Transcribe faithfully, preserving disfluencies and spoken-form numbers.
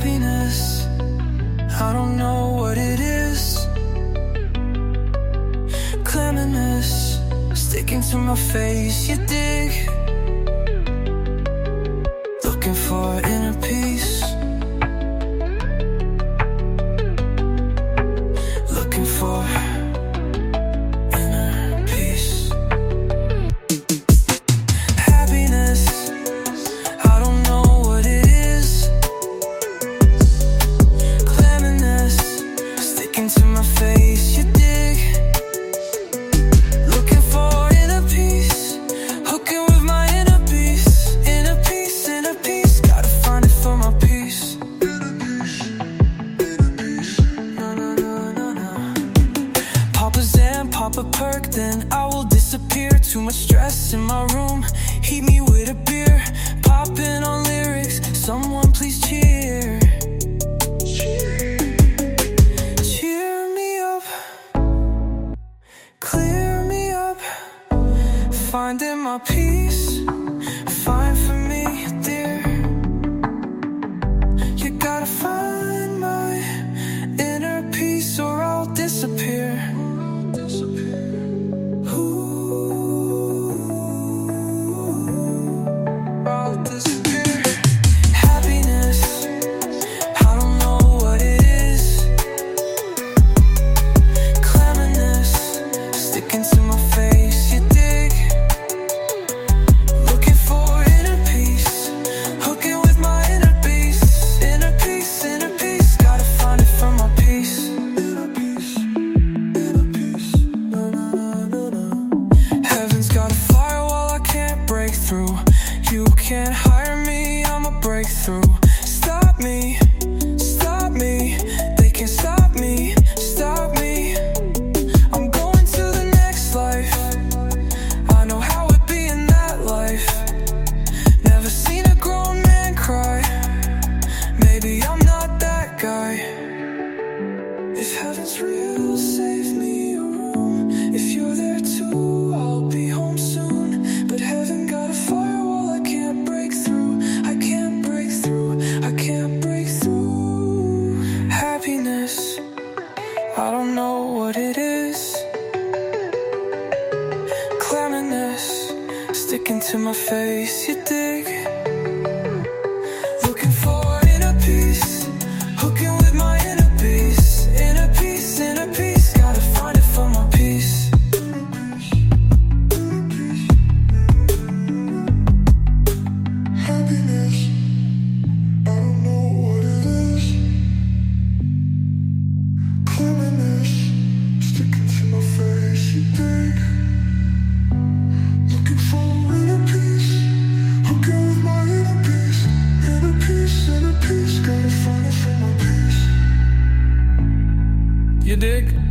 Happiness, I don't know what it is. Cleanliness, sticking to my face, you dig. Looking for inner peace. Looking for inner peace. Happiness, I don't know what it is. Cleanliness, sticking to my face, you dig. Looking for inner peace. Hooking with my inner peace. Inner peace, inner peace. Gotta find it for my peace. No, no, no, no, no. Pop a Zan, pop a perk, then I will disappear. Too much stress in my room, heat me with a beer. Popping on lyrics, someone please cheer. Cheer me up, clear me up. Finding my peace, fine for me, dear. You gotta find my inner peace or I'll disappear. I'll disappear. Happiness, I don't know what it is. Cleanliness, sticking to my face, you dig. Looking for inner peace. Hooking with my inner peace. Inner peace, inner peace. Gotta find it for my peace. Inner peace, inner peace. No, no, no, no, no. Heaven's got a firewall I can't break through. You can't hire me, I'm a breakthrough. Stop me, stop me. They can't stop me, stop me. I'm going to the next life. I know how it be in that life. Never seen a grown man cry. Maybe I'm not that guy. If heaven's real, save me a room. If you're there too, I'll be home soon. But heaven got a firewall I can't break through. I can't break through, I can't break through. Happiness, I don't know what it is. Cleanliness, sticking to my face, you dig. Looking for inner peace. Hooking with my inner peace. Inner peace, inner peace. Gotta find it for my peace. Happiness, I don't know what it is. Cleanliness, sticking to my face, you dig. Looking for inner peace. Hooking with my inner peace. Inner peace, inner peace. Gotta find it for my peace. You dig?